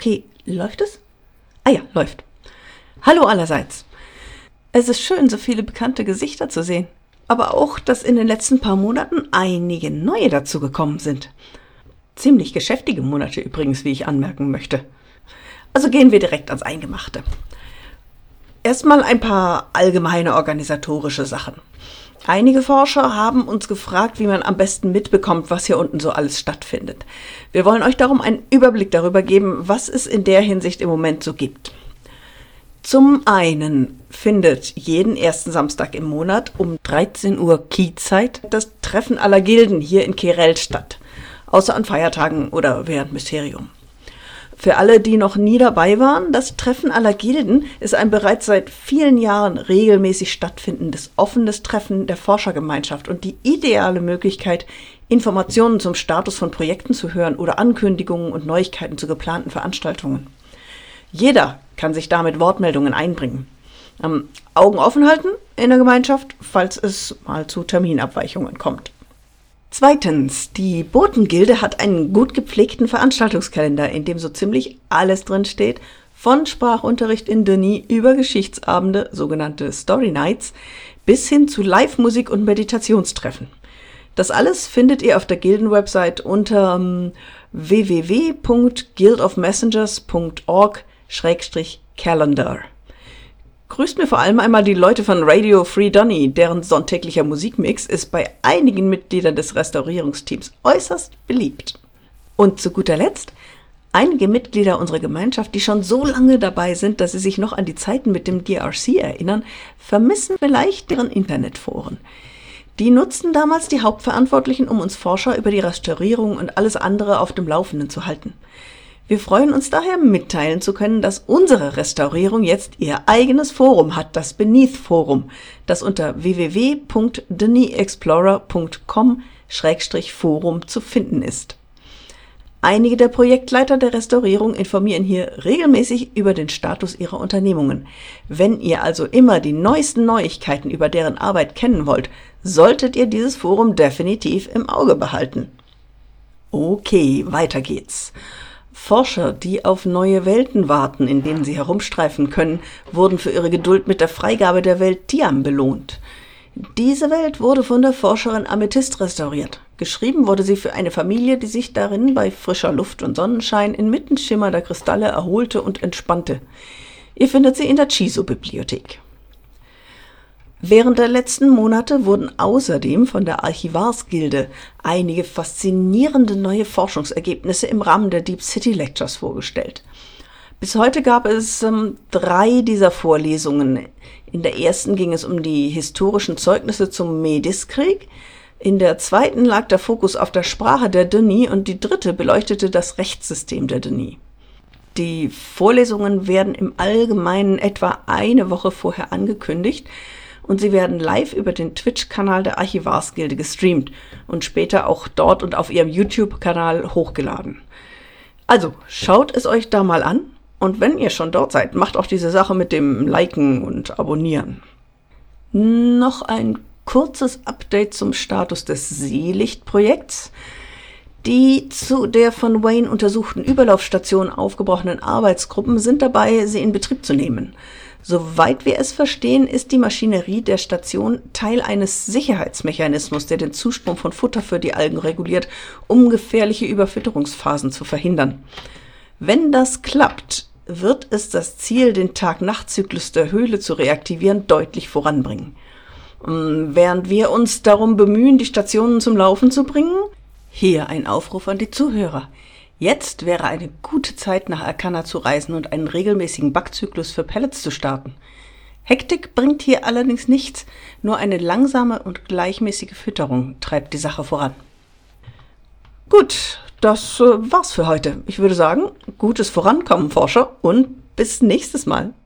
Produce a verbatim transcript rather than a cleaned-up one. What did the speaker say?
Okay, läuft es? Ah ja, läuft. Hallo allerseits. Es ist schön, so viele bekannte Gesichter zu sehen. Aber auch, dass in den letzten paar Monaten einige neue dazugekommen sind. Ziemlich geschäftige Monate übrigens, wie ich anmerken möchte. Also gehen wir direkt ans Eingemachte. Erstmal ein paar allgemeine organisatorische Sachen. Einige Forscher haben uns gefragt, wie man am besten mitbekommt, was hier unten so alles stattfindet. Wir wollen euch darum einen Überblick darüber geben, was es in der Hinsicht im Moment so gibt. Zum einen findet jeden ersten Samstag im Monat um dreizehn Uhr Key-Zeit das Treffen aller Gilden hier in Kerel statt, außer an Feiertagen oder während Mysterium. Für alle, die noch nie dabei waren, das Treffen aller Gilden ist ein bereits seit vielen Jahren regelmäßig stattfindendes offenes Treffen der Forschergemeinschaft und die ideale Möglichkeit, Informationen zum Status von Projekten zu hören oder Ankündigungen und Neuigkeiten zu geplanten Veranstaltungen. Jeder kann sich damit Wortmeldungen einbringen. Ähm, Augen offen halten in der Gemeinschaft, falls es mal zu Terminabweichungen kommt. Zweitens, die Botengilde hat einen gut gepflegten Veranstaltungskalender, in dem so ziemlich alles drin steht, von Sprachunterricht in Denis über Geschichtsabende, sogenannte Story Nights, bis hin zu Live-Musik und Meditationstreffen. Das alles findet ihr auf der Gildenwebsite unter um, w w w punkt guild of messengers punkt org slash calendar. Grüßt mir vor allem einmal die Leute von Radio Free Donny, deren sonntäglicher Musikmix ist bei einigen Mitgliedern des Restaurierungsteams äußerst beliebt. Und zu guter Letzt, einige Mitglieder unserer Gemeinschaft, die schon so lange dabei sind, dass sie sich noch an die Zeiten mit dem D R C erinnern, vermissen vielleicht deren Internetforen. Die nutzten damals die Hauptverantwortlichen, um uns Forscher über die Restaurierung und alles andere auf dem Laufenden zu halten. Wir freuen uns daher, mitteilen zu können, dass unsere Restaurierung jetzt ihr eigenes Forum hat, das Beneath Forum, das unter w w w punkt denis explorer punkt com slash forum zu finden ist. Einige der Projektleiter der Restaurierung informieren hier regelmäßig über den Status ihrer Unternehmungen. Wenn ihr also immer die neuesten Neuigkeiten über deren Arbeit kennen wollt, solltet ihr dieses Forum definitiv im Auge behalten. Okay, weiter geht's. Forscher, die auf neue Welten warten, in denen sie herumstreifen können, wurden für ihre Geduld mit der Freigabe der Welt Tiam belohnt. Diese Welt wurde von der Forscherin Amethyst restauriert. Geschrieben wurde sie für eine Familie, die sich darin bei frischer Luft und Sonnenschein inmitten schimmernder Kristalle erholte und entspannte. Ihr findet sie in der Chiso-Bibliothek. Während der letzten Monate wurden außerdem von der Archivarsgilde einige faszinierende neue Forschungsergebnisse im Rahmen der Deep City Lectures vorgestellt. Bis heute gab es ähm, drei dieser Vorlesungen. In der ersten ging es um die historischen Zeugnisse zum Mediskrieg, in der zweiten lag der Fokus auf der Sprache der Denis und die dritte beleuchtete das Rechtssystem der Denis. Die Vorlesungen werden im Allgemeinen etwa eine Woche vorher angekündigt, und sie werden live über den Twitch-Kanal der Archivarsgilde gestreamt und später auch dort und auf ihrem YouTube-Kanal hochgeladen. Also, schaut es euch da mal an und wenn ihr schon dort seid, macht auch diese Sache mit dem Liken und Abonnieren. Noch ein kurzes Update zum Status des Seelicht-Projekts. Die zu der von Wayne untersuchten Überlaufstation aufgebrochenen Arbeitsgruppen sind dabei, sie in Betrieb zu nehmen. Soweit wir es verstehen, ist die Maschinerie der Station Teil eines Sicherheitsmechanismus, der den Zustrom von Futter für die Algen reguliert, um gefährliche Überfütterungsphasen zu verhindern. Wenn das klappt, wird es das Ziel, den Tag-Nacht-Zyklus der Höhle zu reaktivieren, deutlich voranbringen. Während wir uns darum bemühen, die Stationen zum Laufen zu bringen, hier ein Aufruf an die Zuhörer. Jetzt wäre eine gute Zeit, nach Arcana zu reisen und einen regelmäßigen Backzyklus für Pellets zu starten. Hektik bringt hier allerdings nichts, nur eine langsame und gleichmäßige Fütterung treibt die Sache voran. Gut, das äh, war's für heute. Ich würde sagen, gutes Vorankommen, Forscher, und bis nächstes Mal.